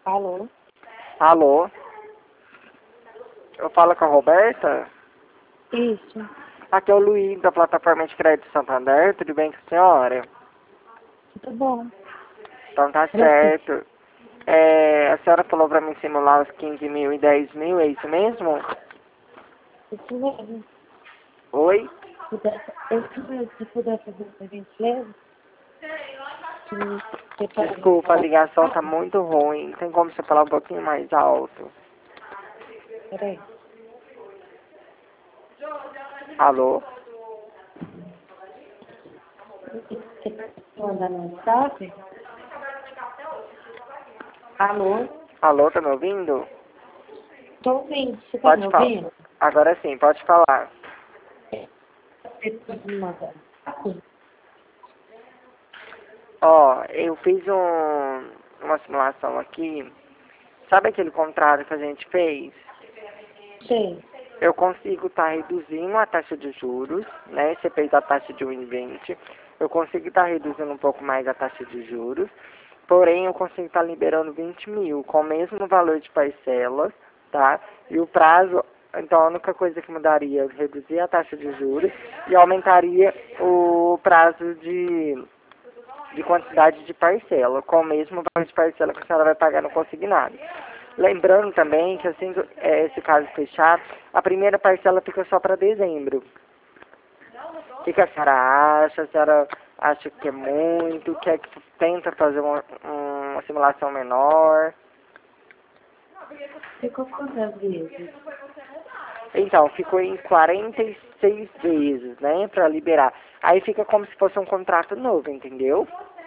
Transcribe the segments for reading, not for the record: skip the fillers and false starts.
Alô? Alô? Eu falo com a Roberta? Isso. Aqui é o Luiz, da plataforma de crédito Santander. Tudo bem com a senhora? Tudo bom. Então tá Pra você. certo. A senhora falou pra mim simular os 15 mil e 10 mil, é isso mesmo? Isso mesmo. Oi? Isso mesmo. Se puder fazer pra gentileza. Que você pode Desculpa, a falar. ligação tá muito ruim. Tem como você falar um pouquinho mais alto? Peraí. Alô? Você pode mandar no WhatsApp? Alô? Alô, tá me ouvindo? Tô ouvindo. Você tá me Pode falar. ouvindo? Agora sim, pode falar. Você pode me mandar no WhatsApp? Ó, eu fiz uma simulação aqui. Sabe aquele contrato que a gente fez? Sei. Eu consigo estar reduzindo a taxa de juros, né? Você fez a taxa de 1,20. Eu consigo estar reduzindo um pouco mais a taxa de juros. Porém, eu consigo estar liberando 20 mil com o mesmo valor de parcelas, tá? E o prazo, então a única coisa que mudaria é reduzir a taxa de juros e aumentaria o prazo de quantidade de parcela, com o mesmo valor de parcela que a senhora vai pagar no consignado. Lembrando também que assim que esse caso fechar, a primeira parcela fica só para dezembro. O que a senhora acha? A senhora acha que é muito? Quer que tenta fazer uma simulação menor? Ficou quantas vezes? Então, ficou em 46 vezes, né, para liberar. Aí fica como se fosse um contrato novo, entendeu?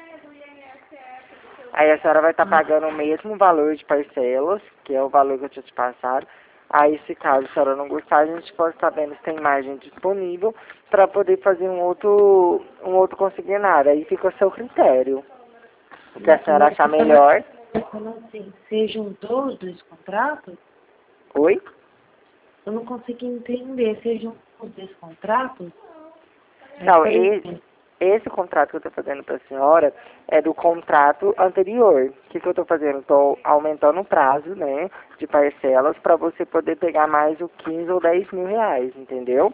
Aí a senhora vai estar pagando o mesmo valor de parcelas, que é o valor que eu tinha te passado. Aí, se caso a senhora não gostar, a gente pode estar vendo se tem margem disponível para poder fazer um outro consignado. Aí fica a seu critério. O que a senhora achar melhor. Como assim? Você juntou os dois contratos? Oi? Eu não consigo entender. Você juntou os dois contratos? Não, Por exemplo, esse contrato que eu estou fazendo para a senhora é do contrato anterior. O que eu estou fazendo? Estou aumentando o prazo, né, de parcelas para você poder pegar mais o 15 ou 10 mil reais, entendeu?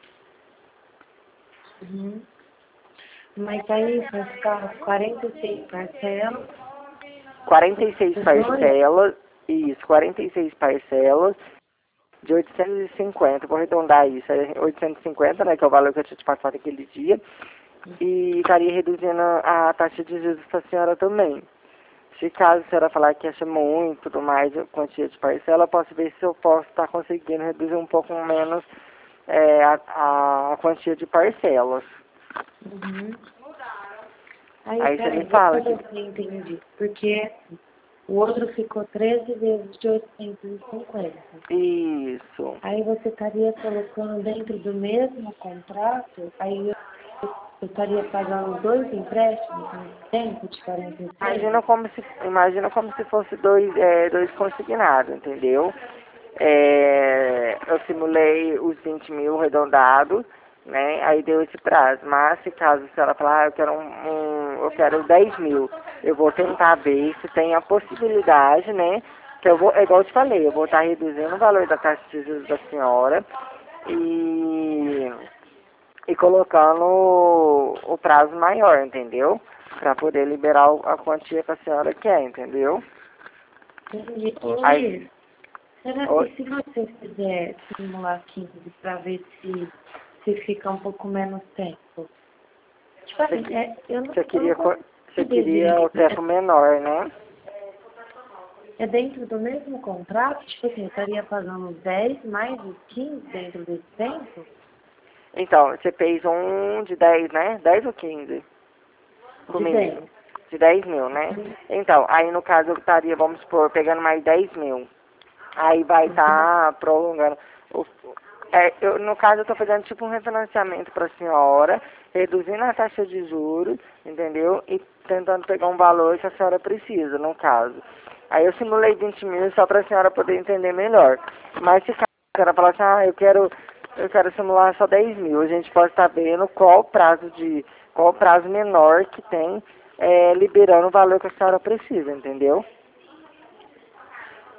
uhum. Mas aí vai ficar 46 parcelas, 46 os dois, parcelas, isso, 46 parcelas de 850, vou arredondar isso, é 850, né, que é o valor que eu tinha te passado aquele dia, e estaria reduzindo a taxa de juros para a senhora também. Se caso a senhora falar que acha muito, tudo mais, a quantia de parcela, eu posso ver se eu posso estar conseguindo reduzir um pouco menos a quantia de parcelas. uhum. Aí, Aí você me peraí, fala deixa que eu ver se eu entendi. Porque o outro ficou 13 vezes de 850. isso. Aí você estaria colocando dentro do mesmo contrato, aí eu estaria pagando dois empréstimos ao mesmo tempo de 46? Imagina como se fosse dois consignados, entendeu? Eu simulei os 20 mil arredondados, né? Aí deu esse prazo. Mas se caso a senhora falar, eu quero 10 mil, eu vou tentar ver se tem a possibilidade, né? Que eu vou, é igual eu te falei, eu vou estar reduzindo o valor da taxa de juros da senhora e, e colocando o prazo maior, entendeu? Para poder liberar a quantia que a senhora quer, entendeu? Entendi. Ô, Aí, Luiz, será oi, que se você fizer simular 15 para ver se fica um pouco menos tempo? Tipo você, assim, que- eu não consigo você entender queria o direito. tempo menor, né? É dentro do mesmo contrato? Tipo assim, eu estaria pagando os 10 mais os 15 dentro desse tempo? Então, você fez um de 10, né? 10 ou 15 De comigo? 10. De 10 mil, né? Então, aí no caso eu estaria, vamos supor, pegando mais 10 mil. Aí vai estar prolongando. No caso, eu estou fazendo tipo um refinanciamento para a senhora, reduzindo a taxa de juros, entendeu? E tentando pegar um valor que a senhora precisa, no caso. Aí eu simulei 20 mil só para a senhora poder entender melhor. Mas se a senhora falar assim, eu quero simular só 10 mil, a gente pode estar vendo qual o prazo menor que tem liberando o valor que a senhora precisa, entendeu?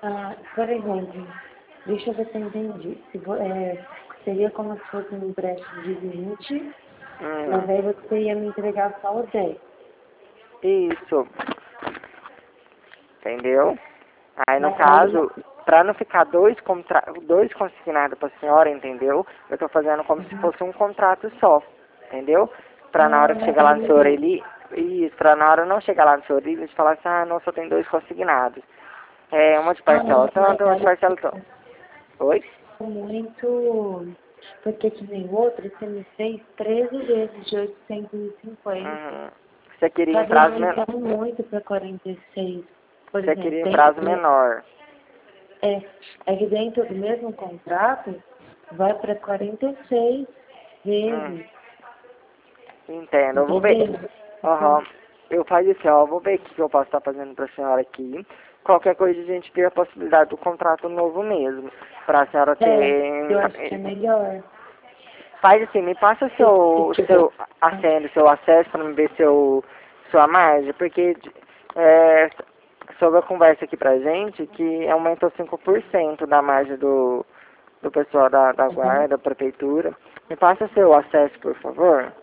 Por exemplo, deixa eu ver se eu entendi. Seria como se fosse um empréstimo de 20, mas aí você ia me entregar só o 10. Isso. Entendeu? Aí, no Mas caso, para não ficar dois consignados para a senhora, entendeu? Eu tô fazendo como se fosse um contrato só, entendeu? Para na hora que chegar lá no senhor, para na hora não chegar lá no senhor, ele falar assim, não, só tem 2 consignados. É, uma de parcela tanto, uma de parcela tanto. Oi? Muito, porque que nem o outro, você me fez 13 vezes de 850. Você queria Tá em prazo menor. demorando muito para 46. Por Você exemplo, queria em prazo menor. é que dentro do mesmo contrato vai para 46 vezes. Entendo, eu vou ver. Eu faço assim, ó, vou ver o que eu posso estar fazendo para a senhora aqui. Qualquer coisa a gente vê a possibilidade do contrato novo mesmo, para a senhora ter... Eu acho que é melhor. Faz assim, me passa a senha, seu acesso para me ver sua margem, porque sobre a conversa aqui pra gente, que aumentou 5% da margem do pessoal da guarda, da prefeitura. Me passa seu acesso, por favor.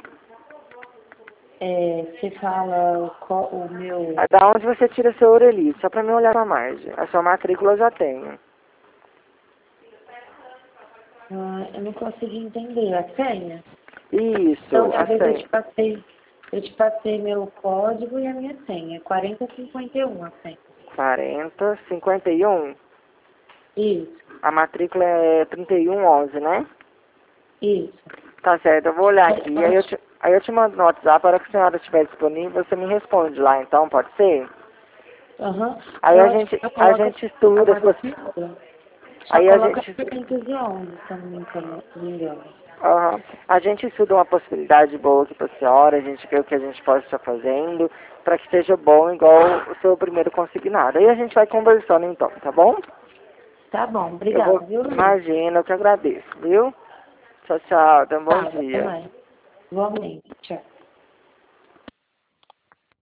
Você fala o meu... Da onde você tira seu Aureli, só para me olhar a margem. A sua matrícula eu já tenho. eu não consegui entender. A senha? Isso, Outra a vez senha. eu te passei meu código e a minha senha. 4051 a senha. 4051. Isso, A matrícula é 3111, né? isso. Tá certo, eu vou olhar aqui. Aí eu te mando no WhatsApp, para que a senhora estiver disponível, você me responde lá, então, pode ser? Aí a gente estuda. Aí a gente... 511, se eu não me engano. A gente estuda uma possibilidade boa aqui para a senhora, a gente vê o que a gente pode estar fazendo, para que seja bom igual o seu primeiro consignado. Aí a gente vai conversando então, tá bom? Tá bom, obrigada, viu, Luiz? Imagina, eu que agradeço, viu? Tchau, tchau, tenha um bom dia. Até mais. Igualmente, tchau.